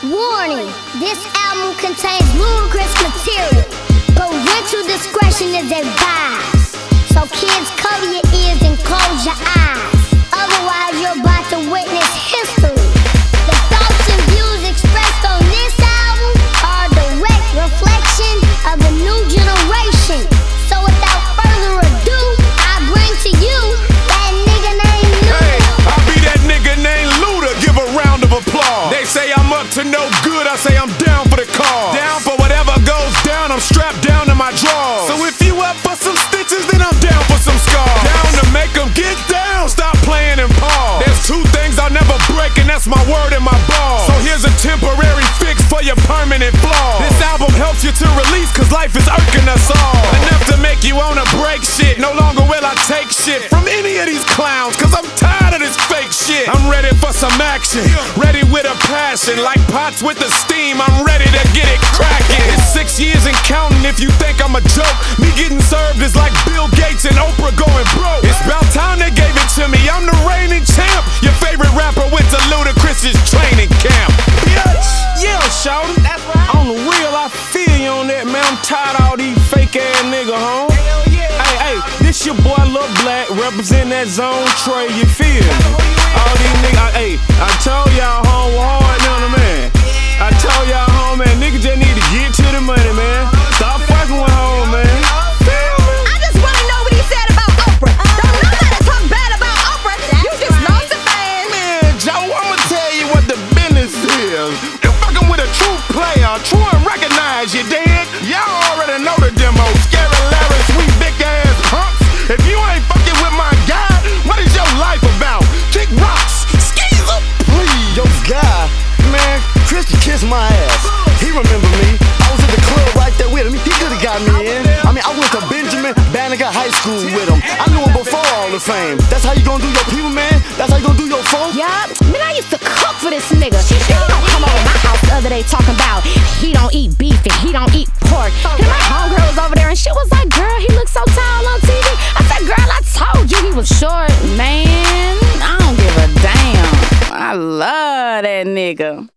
Warning, this album contains ludicrous material. Parental discretion is advised. So kids, cover your ears and close your eyes. Otherwise you're about to witness history. The thoughts and views expressed on this album are a direct reflection of the new generation. So without further ado, I bring to you that nigga named Luda. Hey, I be that nigga named Luda. Give a round of applause. They say I'm up to no good, I say I'm down for the cause. Down for whatever goes down, I'm strapped down to my drawers. So if you up for some stitches, then I'm down for some scars. Down to make them get down, stop playing and pause. There's two things I'll never break, and that's my word and my ball. So here's a temporary fix for your permanent flaw. This album helps you to release, cause life is irking us all. Enough to make you wanna break shit. No longer will I take shit from any of these clowns, cause I'm tired of this fake shit. I'm ready for some action, ready with a passion. Like pots with the steam, I'm ready to get it cracking. It's 6 years and counting if you think I'm a joke. Me getting served is like Bill Gates and Oprah going broke. It's about time they gave it to me, I'm the reigning champ. Your favorite rapper went to Ludacris's training camp. Bitch! Yeah, shawty, that's right. On the real, I feel you on that, man. I'm tired of all these fake ass niggas, home. Hell yeah. Hey, this your boy Lil Black, represent that zone Trey, you feel me? All these niggas, I told y'all home hard now, man. I told y'all home, man, niggas just need to get to the money, man. Stop fucking with home, man. I just wanna know what he said about Oprah. Don't nobody talk bad about Oprah. You just lost a fan. Man, Joe, I'ma tell you what the business is. You're fucking with a true player, true and recognize, you dig? Y'all already know the demo. Scary Larry, sweet big ass punks. If you ain't fucking with my guy, what is your life about? Kick rocks, skeezer, please. Yo, guy, man, Chris kissed my ass. He remember me. I was at the club right there with him. He could've got me in. I mean, I went to Benjamin Banneker High School with him. I knew him before all the fame. That's how you gonna do your people, man? That's how you gonna do your folks? Yup, man, I used to cook for this nigga. He don't come over my house the other day talking about he don't eat beef and he don't eat pork. And my homegirl was over there and she was like, girl, he looks so tall on TV. I said, girl, I told you he was short. Man, I don't give a damn. I love that nigga.